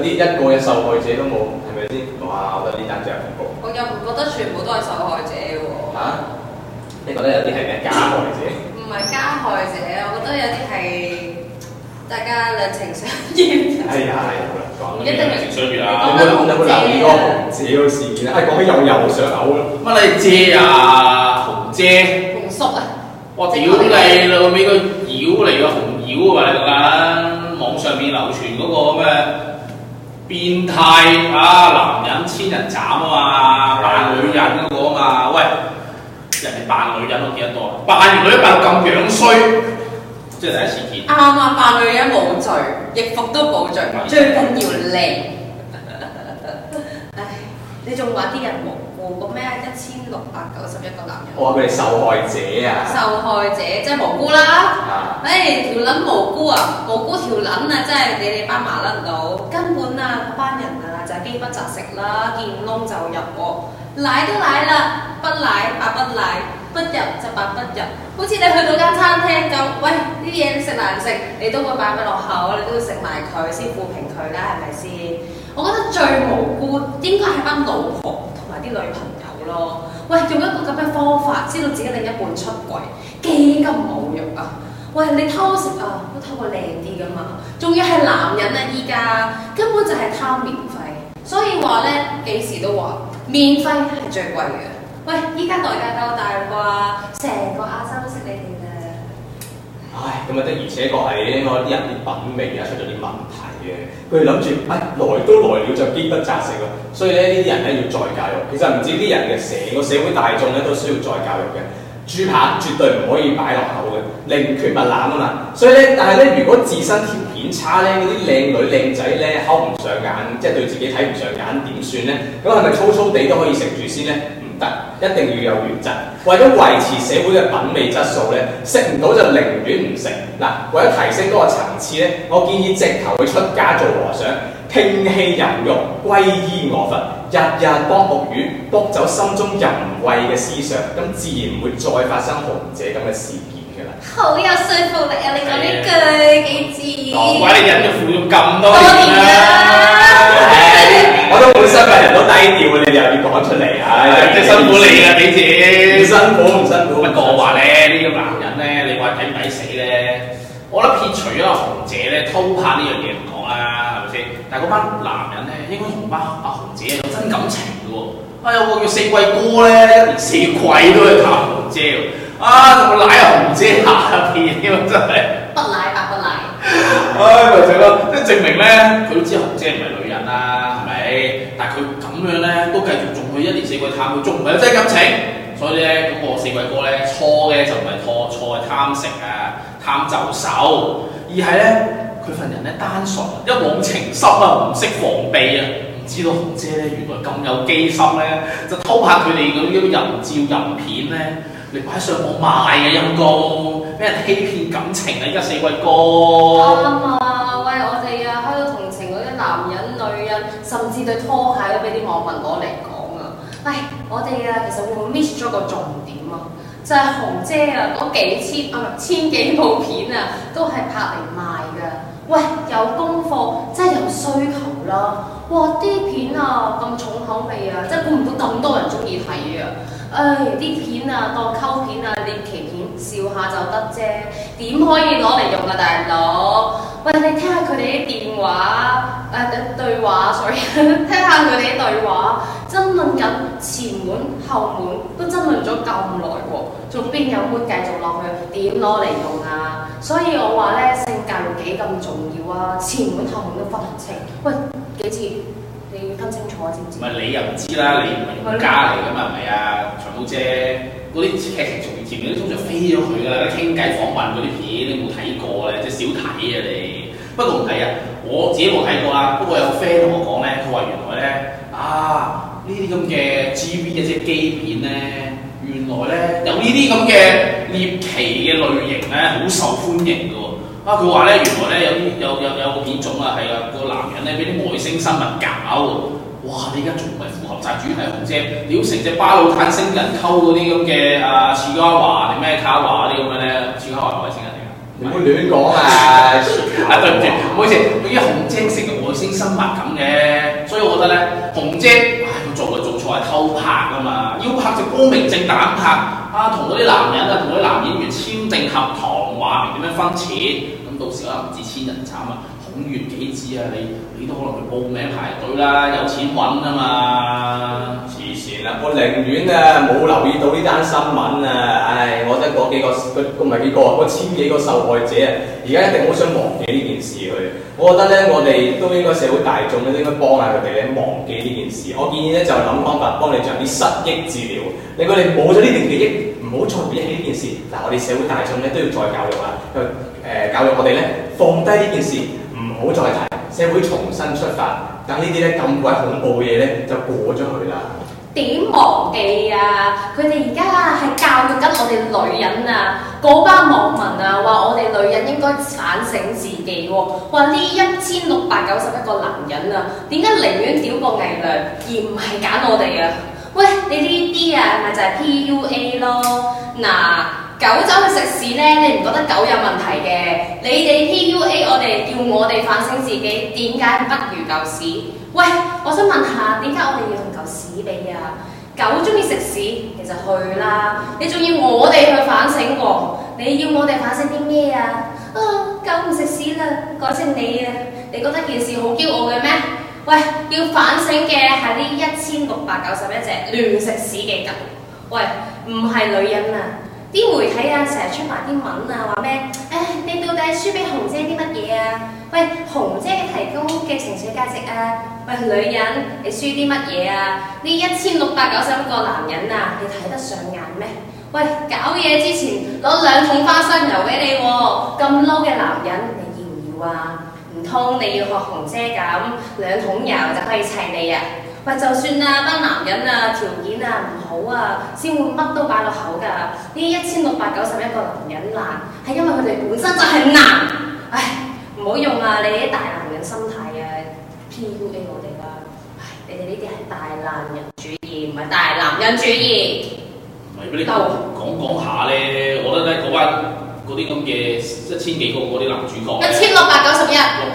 啲一個嘅受害者都冇，係咪先？哇！我覺得呢單真係恐怖。 我又唔覺得全部都係受害者喎。 嚇？你覺得有啲係咩加害者？ 唔係加害者，我覺得有啲係大家兩情相悅。 係啊係啊，好啦，講一定係情相悅啊！ 有冇留意嗰個紅姐嗰個事件啊？講起又想嘔啦！ 乜你姐啊，紅姐？ 紅叔啊！ 我屌你老味個妖嚟嘅紅妖啊！你講緊網上面流傳嗰個咩變態啊男人千人斬啊嘛，扮女人嗰個啊嘛，喂，人哋扮女人我見得多，扮完女人扮到咁樣衰，即係第一次見。 啱啊！扮女人冇罪，易服都冇罪，最緊要靚。唉，你仲話啲人無辜個咩1691個男人？ 我話佢哋受害者啊！ 受害者即係無辜啦！誒條撚無辜啊，無辜條撚啊，真係你哋班麻甩佬根本啊嗰班人啊就係飢不擇食啦，見窿就入喎，奶都奶啦，不奶白不奶，不入就白不入。好似你去到間餐廳咁，喂呢啲嘢食難食，你都會擺佢落口，你都會食埋佢先撫平佢啦，係咪先？我覺得最無辜應該係班老婆同埋啲女朋友咯。喂，用一個咁嘅方法，知道自己另一半出軌，幾咁侮辱啊！喂，你偷食啊，都偷個靚啲噶嘛，仲要係男人啊！依家根本就係貪免費，所以話咧幾時都話免費係最貴嘅。喂，依家代價夠大啦啩，成個亞洲都識你哋啦。 唉，咁啊的而且確係應該啲人啲品味啊出咗啲問題嘅，佢哋諗住來都來了就飢不擇食喎，所以咧呢啲人咧要再教育。其實唔止啲人嘅，成個社會大眾咧都需要再教育嘅。豬扒絕對唔可以擺落口嘅，寧缺勿濫啊嘛。所以咧，但係咧，如果自身條件差咧，嗰啲靚女靚仔咧，睺唔上眼，即係對自己睇唔上眼，點算咧？咁係咪粗粗地都可以食住先咧？唔得，一定要有原則。為咗維持社會嘅品味質素咧，食唔到就寧願唔食。嗱，為咗提升嗰個層次咧，我建議直頭去出家做和尚，摒棄淫慾，歸依我佛，日日剝木魚，剝走心中淫穢嘅思想，咁自然唔會再發生紅姐咁嘅事件㗎啦。 好有說服力啊！你講呢句幾字？ 難怪你忍咗負咗咁多年啦！ 我都本身個人都低調，你哋又要講出嚟，唉， 即係辛苦你啦，幾次？ 唔辛苦唔辛苦。 不過我話咧，呢個男人咧，你話抵唔抵死咧？我覺得撇除咗阿紅姐咧偷拍呢樣嘢唔講啦，係咪先？但係嗰班男人咧，應該同班阿紅姐有真感情嘅喎。有個叫四季哥咧，一年四季都去探紅姐喎。仲會舐紅姐下邊添，真係不奶白不奶。 咪就係咯，即係證明咧，佢都知紅姐唔係女人啦，係咪？但係佢咁樣咧，都繼續仲去一年四季探佢，仲唔係有真感情？所以咧，嗰個四季哥咧，錯嘅就唔係錯係貪食啊！貪就手，而係咧佢份人咧單純，一往情深啊，唔識防備啊，唔知道紅姐咧原來咁有機心咧，就偷拍佢哋嗰啲淫照淫片咧嚟擺上網賣嘅陰公，俾人欺騙感情啊！依家四季哥啱啊！喂，我哋啊喺度同情嗰啲男人、女人，甚至對拖鞋都俾啲網民攞嚟講啊！喂，我哋啊其實會唔會 miss 咗個重點啊？就係紅姐啊，嗰千幾部片啊，都係拍嚟賣㗎。喂，有功課，真係有需求啦。哇，啲片啊咁重口味啊，真係估唔到咁多人中意睇啊！唉，啲片啊當溝片啊、獵奇片，笑下就得啫，點可以攞嚟用啊，大佬？喂，你聽下佢哋啲電話對話，sorry， 聽下佢哋啲對話，爭論緊前門後門，都爭論咗咁耐喎，仲邊有妹繼續落去？點攞嚟用啊？所以我話咧，性教育幾咁重要啊，前門後門都分唔清。喂，幾次你要分清楚啊，知唔知？ 唔係你又唔知啦，你唔係用家嚟㗎嘛，係咪啊？長毛姐嗰啲劇情從業前面都通常飛咗佢㗎啦，傾偈訪問嗰啲片你冇睇過咧，即係少睇啊你。不過唔睇啊，我自己冇睇過啦。不過有個 friend 同我講咧，佢話原來咧呢啲咁嘅 GV 嘅即係基片咧，原來咧有呢啲咁嘅獵奇嘅類型咧，好受歡迎㗎喎。佢話咧原來咧有個片種啊，係個男人咧俾啲外星生物搞喎。哇！你而家仲唔係符合晒主題紅姐？屌成隻巴魯坦星人溝嗰啲咁嘅次嘉華定咩卡華啲咁嘅咧？次嘉華係外星人嚟㗎？ 唔好亂講啊！ 對唔住，唔好意思，嗰啲紅姐成日外外星生物咁嘅，所以我覺得咧，紅姐佢做嘅做錯係偷拍啊嘛，要拍就光明正大咁拍，同嗰啲男人同嗰啲男演員簽訂合同，話明點樣分錢，咁到時可能唔止千人斬啊，孔乙己之啊，你都可能去報名排隊啦，有錢揾啊嘛。 黐線啦！我寧願冇留意到呢單新聞啊！唉，我覺得嗰幾個唔係幾個嗰千幾個受害者啊，而家一定好想忘記呢件事佢。我覺得咧，我哋都應該社會大眾咧，應該幫下佢哋咧忘記呢件事。我建議咧就諗方法幫你做啲失憶治療，令佢哋冇咗呢段記憶，唔好再回憶起呢件事。嗱，我哋社會大眾咧都要再教育啦，教育我哋咧放低呢件事，唔好再提，社會重新出發。但呢啲咧咁鬼恐怖嘅嘢咧就過咗去啦。 點忘記啊！佢哋而家係教育緊我哋女人啊，嗰班網民啊話我哋女人應該反省自己喎，話呢1691個男人啊，點解寧願屌個偽娘而唔係揀我哋啊？喂，你呢啲啊咪就係 PUA 咯。嗱，狗走去食屎咧，你唔覺得狗有問題嘅？你哋 PUA 我哋，叫我哋反省自己，點解不如舊屎？喂，我想問下，點解我哋要同舊屎比啊？狗中意食屎，其實去啦。你仲要我哋去反省喎？你要我哋反省啲咩啊？狗唔食屎啦，改成你啊！你覺得件事好驕傲嘅咩？喂，要反省嘅係呢1691隻亂食屎嘅狗。喂，唔係女人啊！啲媒體啊，成日出埋啲文啊，話咩？你到底輸俾紅姐啲乜嘢啊？喂，紅姐提供嘅情緒價值啊！喂，女人，你輸啲乜嘢啊？呢1691個男人啊，你睇得上眼咩？喂，搞嘢之前攞2桶花生油俾你喎，咁撈嘅男人，你要唔要啊？唔通你要學紅姐咁2桶油就可以砌你啊？喂，就算啊，班男人啊條件啊唔好啊，先會乜都擺落口㗎。呢1691個男人難，係因為佢哋本身就係難。唉，唔好用啊！你啲大男人心態啊 ，PUA 我哋啦。唉，你哋呢啲係大男人主義，唔係大男人主義。 唔係俾你講下咧，我覺得咧嗰啲咁嘅1000幾個嗰啲男主角 1691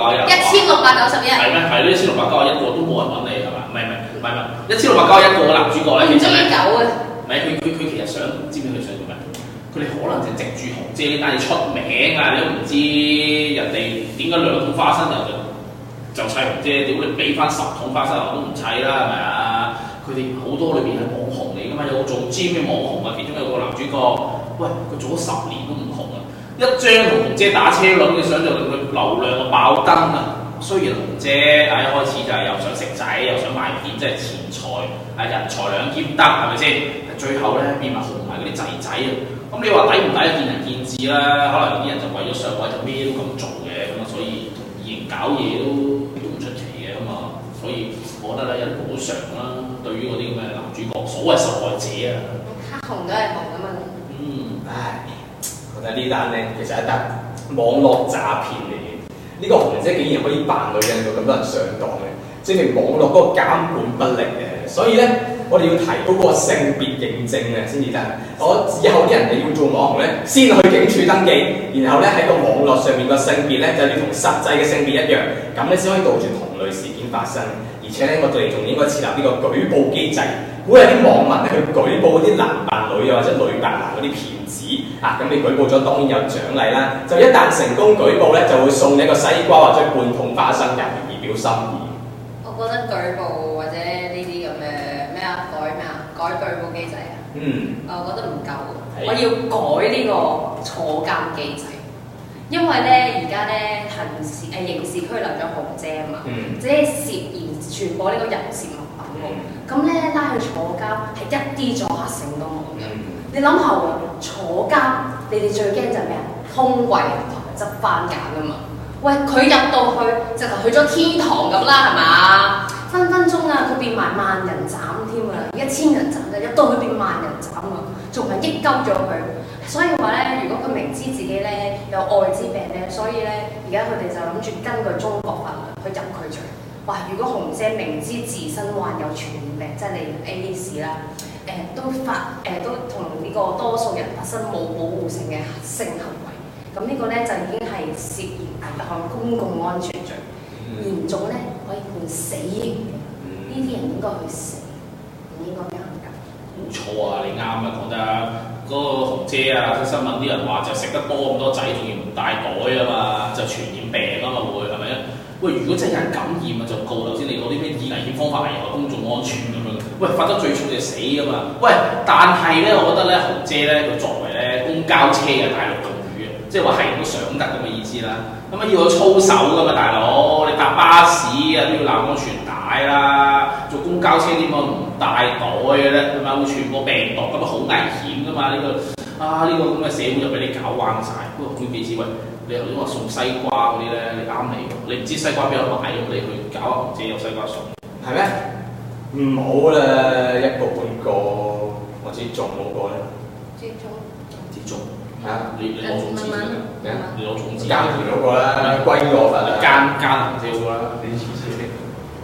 1691係咩？係呢1691個都冇人揾你係嘛？唔係1691個男主角咧，其實咧，唔係佢其實想知唔知佢想做咩？佢哋可能就藉住紅姐呢單嘢出名啊！你都唔知人哋點解2桶花生油就砌紅姐，屌你俾翻10桶花生油都唔砌啦，係咪啊？佢哋好多裏邊係網紅嚟㗎嘛，有個做 gym 嘅網紅啊，其中有個男主角，喂，佢做咗10年都唔紅啊！一張同紅姐打車輪嘅相就令佢流量啊爆燈啊！雖然紅姐一開始就係又想食仔又想賣片，即係錢財人財兩兼得，係咪先？最後咧變埋紅埋嗰啲仔仔啊！咁你話抵唔抵見仁見智啦，可能有啲人就為咗上位就咩都咁做嘅，咁啊所以同異形搞嘢都唔出奇嘅咁啊，所以我覺得咧有啲補償啦，對於嗰啲咁嘅男主角所謂受害者啊， 黑紅都係紅㗎嘛。 唉，覺得呢單咧其實係一單網絡詐騙嚟嘅。呢個紅姐竟然可以扮女人，到咁多人上當嘅，證明網絡嗰個監管不力嘅。所以咧。我哋要提高嗰個性別認證啊，先至得。我以後啲人哋要做網紅咧，先去警署登記，然後咧喺個網絡上面個性別咧就要同實際嘅性別一樣，咁咧先可以杜絕同類事件發生。而且咧，我哋仲應該設立呢個舉報機制，鼓勵啲網民咧去舉報嗰啲男扮女啊或者女扮男嗰啲騙子啊。咁你舉報咗當然有獎勵啦，就一旦成功舉報咧，就會送你一個西瓜或者半桶花生油以表心意。 我覺得舉報或者呢啲咁嘅改舉報機制啊，我覺得唔夠，我要改呢個坐監機制，因為咧而家咧刑事拘留咗紅姐啊嘛，即係涉嫌傳播呢個人涉物品喎，咁咧拉去坐監係一啲阻嚇性都冇嘅。你諗下喎，坐監你哋最驚就係咩啊？通櫃同埋執番簡啊嘛。喂，佢入到去就去咗天堂咁啦，係嘛？分分鐘啊，佢變埋萬人斬添啊！1000人斬就入到去變萬人斬啊，仲係益鳩咗佢。所以話咧，如果佢明知自己咧有愛滋病咧，所以咧而家佢哋就諗住根據中國法律去入佢罪。哇！如果紅姐明知自身患有傳染病，即係你 AIDS 啦，都同呢個多數人發生冇保護性嘅性行為，咁呢個咧就已經係涉嫌危害公共安全罪。 嚴重咧可以判死刑嘅。呢啲人應該去死，唔應該俾人夾。 冇錯啊，你啱啊，講得嗰個紅姐啊，新聞啲人話就食得多咁多仔，仲要唔帶袋啊嘛，就傳染病啊嘛會係咪啊？喂，如果真係有人感染啊，就告頭先你講啲咩以危險方法危害公眾安全咁樣。喂，罰得最重就死噶嘛。喂，但係咧，我覺得咧，紅姐咧，佢作為咧公交車嘅大陸用語啊，即係話係都想得咁嘅意思啦。咁啊要佢操守噶嘛，大佬，你搭巴士啊都要攬安全帶啦，做公交車點解唔帶袋嘅咧？係咪會傳播病毒咁啊？好危險噶嘛呢個呢個咁嘅社會就俾你搞彎晒。不過好幾次喂。你頭先話送西瓜嗰啲咧，你啱嚟喎，你唔知西瓜邊度買咁，你去搞下紅姐有西瓜送， 係咩？唔好啦，一個半個，我知種嗰個咧。接種係啊！你攞種子嘅咩啊？你攞種子耕田嗰個啦，歸我份啦。耕紅姐嗰個啦，你黐線嘅。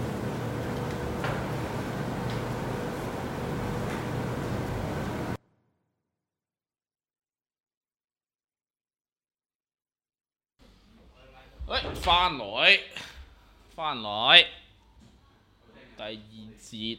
喂，翻來，第二節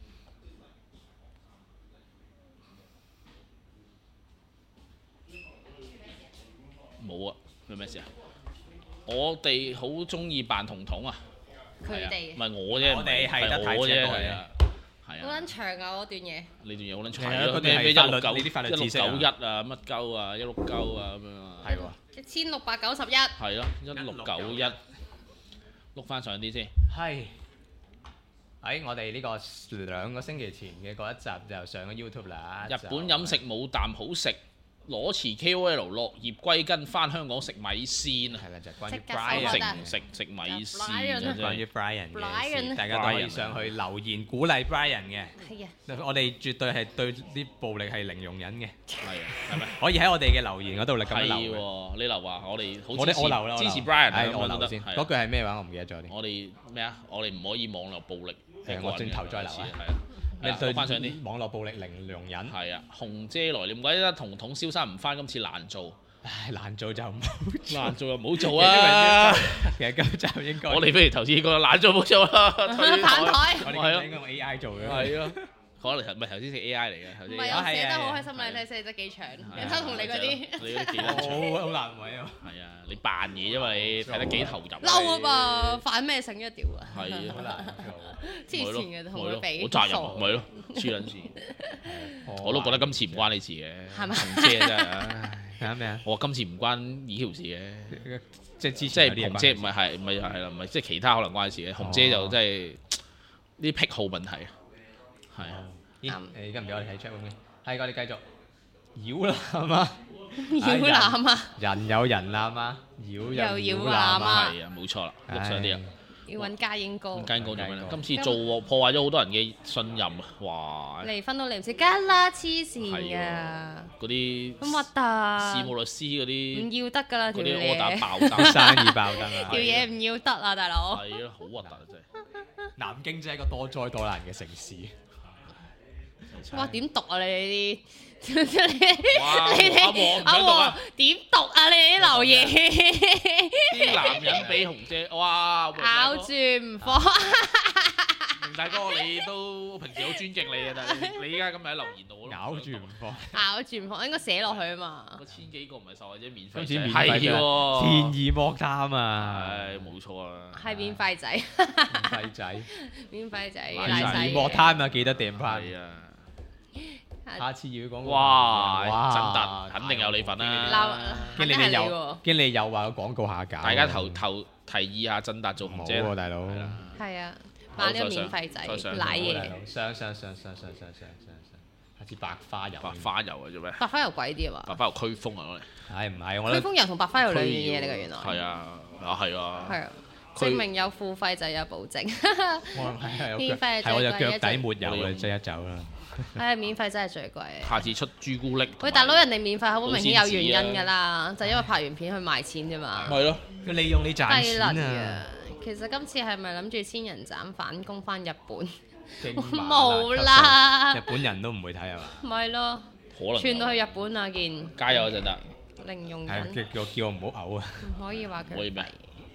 冇啊，咩事啊？我哋好中意扮彤彤啊！ 佢哋唔係我啫， 我哋係得太我啫， 正係啊，係啊。 好撚長啊！嗰段嘢。 你段嘢好撚長係啊啊！ 嗰段係咩法律 169 你啲法律知識啊 161啊，乜鳩啊，169啊咁樣啊。 係喎。 1691。 係咯，1691。碌翻上啲先。 係喺我哋呢個2個星期前嘅嗰一集就上咗 YouTube 啦。 日本飲食冇啖好食，裸辭 KOL 落葉歸根，翻香港食米線啊！ 係啦，就係關於即刻 Brian 食米線 Brian 啊！ 關於 Brian 嘅 Brian 事，大家都可以上去留言鼓勵 Brian 嘅。 係啊。 我哋絕對係對啲暴力係零容忍嘅。 係啊，係咪？ 可以喺我哋嘅留言嗰度咁樣係留。 喎，你留話我哋好我留啦， 支持 Brian 係咁樣都得。 我留先。嗰句係咩話？我唔記得咗添。 我哋咩啊？我哋唔可以網絡暴力。 我轉頭再留啊。 係啊。 你對翻上啲網絡暴力零容忍。 係啊，紅姐來，你唔怪得彤彤蕭生唔翻，今次難做。 唉，難做就唔好做。 難做就唔好做啊！ 其實今集應該我哋不如頭先講難做唔好做啦。 反台。 我哋應該用 AI 做嘅。 係咯。可能唔係頭先食 AI 嚟嘅，頭先。 唔係我寫得好開心啦！你睇寫得幾長，有得同你嗰啲。 你嗰啲幾長？ 好難為啊！ 係啊，你扮嘢啫嘛，你睇得幾投入。 嬲啊噃，反咩醒一屌啊！ 係啊， 好難黐線嘅同佢比。 好責任，咪咯，黐撚線。我都覺得今次唔關你事嘅。 係咪？ 紅姐真係。 咩啊？ 我話今次唔關呢條事嘅。 即係即係紅姐唔係啦，唔係即係其他可能關事嘅。紅姐就真係啲癖好問題。係啊。 咦？而家唔俾我哋睇 check 咩？係我哋繼續妖男啊！ 妖男啊！ 人有人男啊，妖有妖男啊！ 係啊，冇錯啦，錄上啲啊！ 要揾家英哥。 家英哥做咩咧？今次做破壞咗好多人嘅信任啊！哇！ 離婚都離唔切，梗啦，黐線㗎！ 嗰啲咁核突！ 事務律師嗰啲唔要得㗎啦，條嗰啲 order 嘢。 爆燈， 生意爆燈啊！ 條嘢唔要得啊，大佬！ 係啊，好核突啊！真係。 南京真係一個多災多難嘅城市。 哇！點讀啊你哋啲？ 哇！ 你哋阿黃點讀啊你哋啲留言？ 啲男人俾紅姐，哇！ 咬住唔放。 明大哥，你都平時好尊敬你嘅，但係你依家咁喺留言度咬住唔放。 咬住唔放，應該寫落去啊嘛。 嗰千幾個唔係受惠者免費， 今次免費喎， 便宜莫貪啊！ 係冇錯啊， 係免費仔。 免費仔， 免費仔， 便宜莫貪啊！記得訂翻。 係啊。 下次要講哇！真突肯定有你份啦。 驚你又話個廣告下架。 大家提議下真達做紅姐喎，大佬。 係啊，買呢個免費仔奶嘢。 上，下次白花油。 白花油啊，做咩？ 白花油貴啲啊嘛。 白花油驅風啊，攞嚟。 係唔係？我驅風油同白花油兩樣嘢嚟㗎，原來。 係啊，係啊。 係啊。證明有付費就有保證。免費係我隻腳底抹油啊，即刻走啦。 係免費真係最貴。 下次出朱古力。 喂，大佬，人哋免費好明顯有原因㗎啦，就因為拍完片去賣錢啫嘛。 係咯， 佢利用你賺錢啊！其實今次係咪諗住千人斬反攻翻日本？ 冇啦， 日本人都唔會睇係嘛？ 咪咯， 可能傳到去日本啊！見加油啊，真得。 零容忍。 叫我唔好嘔啊！ 唔可以話佢。 可以咩？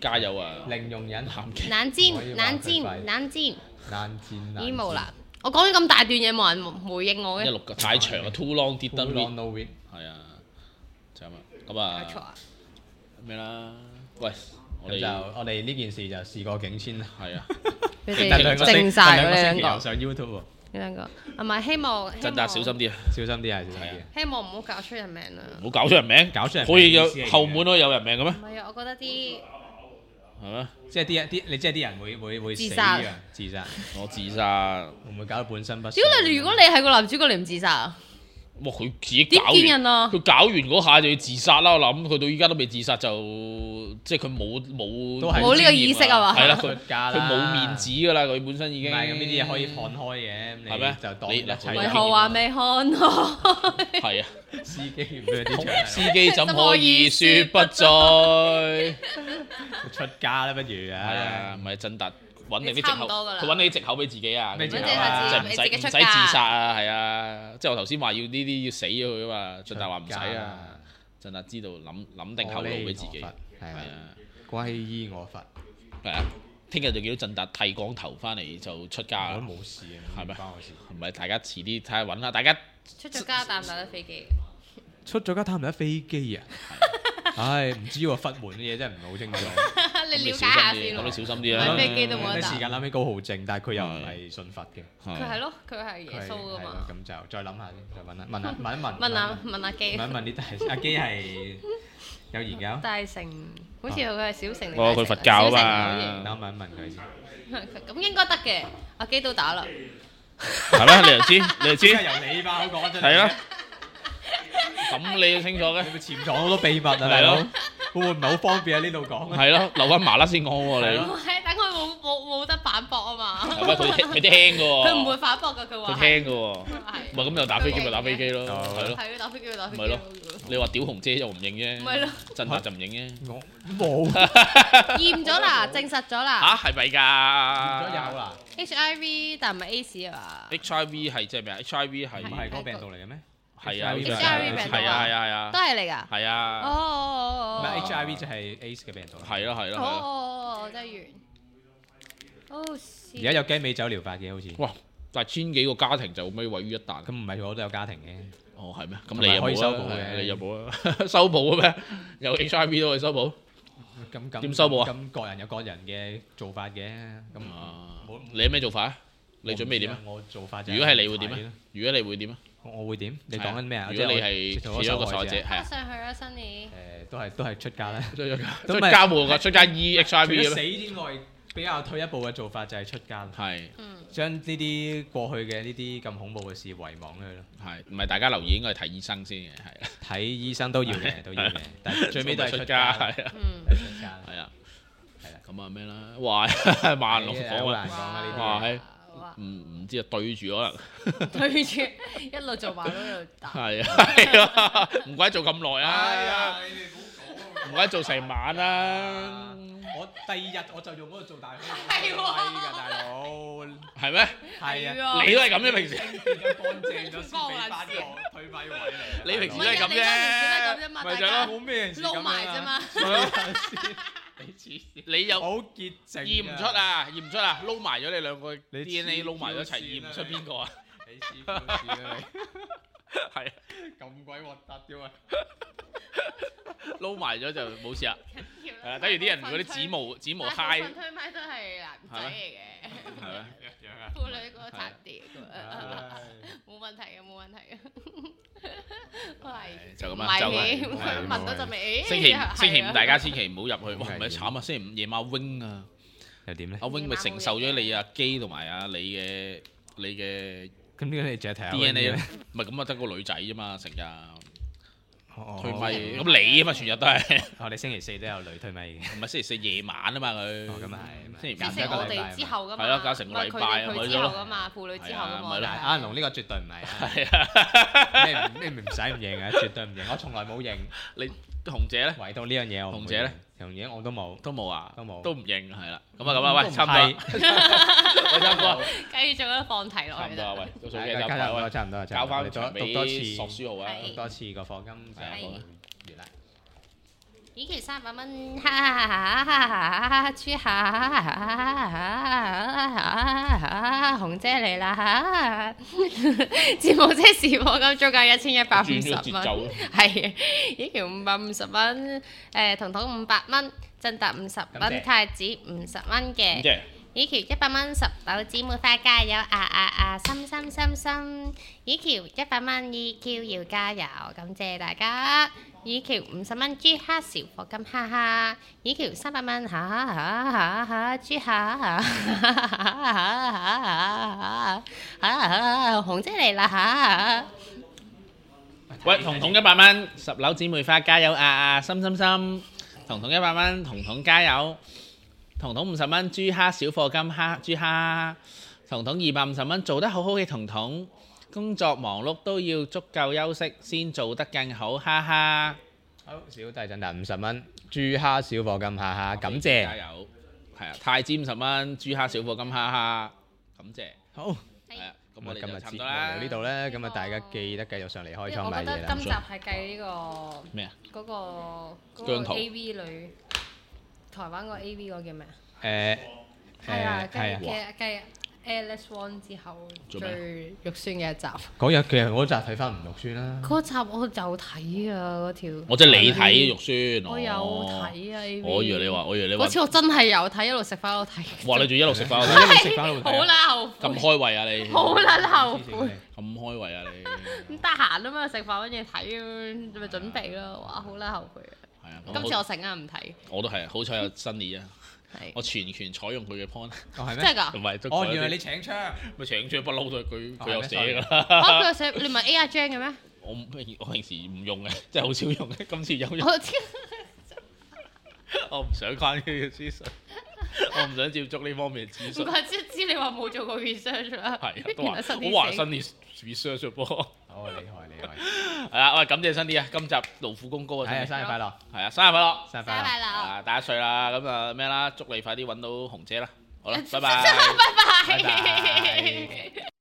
加油啊！ 零容忍冷戰冷戰冷戰冷戰已經冇啦。我講咗咁大段嘢，冇人回應我嘅。 16個太長啊 ，too long didn't read。 no read 係啊，就咁啊。咁啊錯啊！ 咩啦？喂，我咁就哋我哋呢件事就事過境遷啦。 係啊， 你哋靜晒嗰兩個， 上 YouTube 喎， 呢兩個係咪希望？ 真係小心啲啊！ 小心啲啊，小心啲。 希望唔好搞出人命啦。 唔好搞出人名， 搞出人可以有名意思係後門可以有人命嘅咩？ 唔係啊，我覺得啲係咩？ 即係啲你即係啲人會死自殺嘅，自殺我自殺， 會唔會搞到半身不遂？ 屌你！如果你係個男主角，你唔自殺啊？ 哇！佢自己點搞完， 見人啊？ 佢搞完嗰下就要自殺啦。我諗佢到依家都未自殺，就即係佢冇都係冇呢個意識啊嘛？ 係啦， 出家啦， 佢冇面子㗎啦，佢本身已經唔係咁呢啲嘢可以看開嘅，咁係咩你就當你一切嗱為何話未看開？ 係啊， 司機唔俾啲槍司機怎可以説不在？ 出家啦，不如係啊啊，，唔係真達揾你啲藉口， 差唔多㗎啦佢揾你啲藉口俾自己啊， 咩藉口咁樣啊即係唔你使唔使自自己出家殺啊，係啊，即係我頭先話要呢啲要死咗佢啊嘛，俊達話唔使啊，俊達知道諗定後路俾自己， 係係啊， 啊， 歸依我佛， 係啊，聽日就見到俊達剃光頭翻嚟就出家我都啦， 冇事啊， 係咩唔關我事。 唔係大家遲啲睇下揾下，大家出咗家搭唔搭得飛機？ 出咗家睇唔睇飛機啊？唉，唔知喎，佛門嘅嘢真係唔係好清楚。 你了解下先咁你喎。 小心啲啦買。飛機都冇得搭啲時間諗起高浩正，但係佢又唔係信佛嘅。 佢係咯，佢係耶穌噶係咯嘛。 咁就再諗下先，再問一問。 問下基問一問啲大阿基係有研究， 大成，好似佢係小城定哦佢佛教啊嘛小城等我問一問佢先。 好似咁應該得嘅。阿基都打啦。 係咩？你又知？你又知？ 由你把口講出嚟。 係咯。咁你要清楚嘅。 會潛藏好多秘密啊，大佬。會唔會唔係好方便喺呢度講啊？ 係咯，留翻麻甩先講喎你。 唔係，等佢冇得反駁啊嘛。 係咩？佢聽嘅喎。 佢唔會反駁㗎，佢話佢聽嘅喎。 係。 唔係咁又打飛機咪打飛機咯，係咯。 係要打飛機就打飛機。 咪咯你話屌紅姐就唔認啫。 咪咯。 真達就唔認啫。 我冇。 驗咗啦，證實咗啦。 嚇係咪㗎？ 咗有啦。 HIV 但唔係 AIDS 啊嘛。 HIV 係即係咩啊？HIV 係唔係嗰個病毒嚟嘅咩？ 係啊 HIV 病毒啊係啊係啊都係嚟㗎。 係啊。 哦。 唔係 HIV 就係 AIDS 嘅病毒。 係咯係咯係咯。 哦，真係完。哦， 而家有雞尾酒療法嘅好似。 哇！但係千幾個家庭就尾毀於一旦。 咁唔係我都有家庭嘅。 哦係咩？咁同埋可以你有冇修補嘅你有冇啊？修補嘅咩？有 HIV 都可以修補。 咁點修補啊咁各人有各人嘅做法嘅。咁冇你有咩做法啊？你準備點啊？ 我做法就如果係你會點啊睇咯？ 如果你會點啊？ 我會點？你講緊咩啊？ 如果你係做其中一個受害者，係啊， 上去啦，Sunny。 都係出家啦。 出家冇㗎，出家醫除 HIV 咗死嘅咩？ 之外，比較退一步嘅做法就係出家啦。 係將呢啲過去嘅呢啲咁恐怖嘅事遺忘佢咯。 係，唔係大家留意應該係睇醫生先嘅，係啊。 睇醫生都要嘅，都要嘅，但係最尾都係出家。 係啊， 出家。 係啊， 係啦。 咁啊咩啦？哇，萬龍好講啊！ 難講啊呢啲。 哇，係哇唔知啊，對住可能對住一路做埋一路打。 係啊，唔怪做咁耐哎呀啊， 你哋唔好講唔怪做成晚啦， 我第二日我就用嗰個做大飛係喎㗎，大佬。 係咩？ 係啊。 喎你都係咁嘅平時， 變咗乾淨咗先俾翻個退米位嚟。 你平時都唔係係咁人哋嗰陣時都係咁啫啫， 嘛， 咪就係咯， 冇咩人撈埋啫嘛。 你黐線。 你又好潔淨。 驗唔出！啊，驗唔出啊，撈埋咗你兩個你 DNA 黐撈埋咗一齊， 線啊驗唔出邊個啊？ 你黐線啊你！ 係啊， 咁鬼核突嘅喎。 撈埋咗就冇事啦。係啊，等於啲人嗰啲指模嗨， 但係部分推麥都係男仔嚟嘅， 係咩？ 婦女嗰個殘碟冇問題嘅，冇問題嘅。係就咁唔係啊就係添聞到陣味。 星期五大家千祈唔好入去，哇！ 係咪慘啊！星期五夜晚 wing 啊， 又點咧？ 阿 wing 咪承受咗你阿基同埋阿你嘅咁點解你淨係睇下 DNA 咧咧？？ 唔係咁啊，得個女仔啫嘛，成日哦推咪，咁你啊嘛，全日都係， 我哋星期四都有女推咪嘅。 唔係星期四夜晚啊嘛佢。 哦，咁啊係。 星期即五係我哋之後噶嘛， 係咯搞成個禮拜啊佢咪咯之後噶嘛，婦女之後噶嘛。 係啊咪咯阿龍呢個絕對唔係啊！ 係啊， 咩唔使唔認啊？絕對唔認，我從來冇認。 你紅姐咧唯獨呢樣嘢我唔會紅姐咧認，紅姐我都冇。 都冇啊， 都冇都唔認係啦。咁啊咁啊，喂，差唔多， 係喂，差唔多， 繼續啦，放題落去差唔多啊， 啦。 喂，倒數幾差唔集啊，喂， 多差唔多， 交翻讀場俾讀多次， 索書豪啊， 係讀多次個課金就係完啦。 以期300蚊，豬下，紅姐嚟啦！節目即時課金租價1150蚊，係以期550蚊，彤彤500蚊，振達50蚊，太子50蚊嘅。以橋100蚊，10樓姊妹花加油心，以橋100蚊，EQ 要加油，感謝大家。以橋50蚊，豬蝦小課金，哈哈。以橋300蚊，豬蝦，紅姐嚟啦嚇！ 喂，彤彤100蚊，10樓姊妹花加油心，彤彤100蚊，彤彤加油。彤彤50蚊，豬蝦小課金，豬蝦。彤彤250蚊，做得好好嘅彤彤，工作忙碌都要足夠休息先做得更好，哈哈。 好，小弟振達50蚊，豬蝦小課金，哈哈，感謝。 加油。係啊，太子50蚊，豬蝦小課金，哈哈，感謝。 好。 係啊，咁我哋今日節目就差唔多啦。 到呢度咧，咁啊大家記得繼續上嚟開倉我覺得買嘢啦。 今集係計呢個咩啊？ 嗰個姜濤 AV 女，台灣個 AV 嗰個叫咩啊？ 係啊， 計 Alice Wong 之後最肉酸嘅一集。 嗰日其實我嗰集睇翻唔肉酸啦。 嗰集我有睇啊，嗰條。 我即係你睇肉酸。 我有睇啊 AV。 我以為你話， 嗰次我真係有睇，一路食飯一路睇。 哇！你仲一路食飯， 一路食飯一路睇。 好啦，後悔。 咁開胃啊你！ 好撚後悔。 咁開胃啊你！ 咁得閒啊嘛，食飯揾嘢睇，咪準備咯。哇！好撚後悔啊！ 係啊， 今次我成日唔睇。 我都係，好彩有新年啊！我全權採用佢嘅 point。 哦係咩？ 真係㗎？ 唔係， 哦，原來你請槍。 咪請槍不嬲都係佢有寫㗎啦。 嚇！佢有寫，你唔係 A 阿 Jane 嘅咩？ 我平時唔用嘅，即係好少用嘅，今次有用。我唔想關呢個資訊，我唔想接觸呢方面嘅資訊。 唔怪之知你話冇做過 research 啦。 係啊，都話好話新年 research 噃。 好厲害！ 係啦，喂，感謝新啲啊！今集勞苦功高啊！ 係啊，生日快樂！ 係啊，生日快樂！ 生日快樂！ 啊，大1歲啦，咁啊咩啦，祝你快啲揾到紅姐啦！好啦，拜拜！ 拜拜。 拜拜。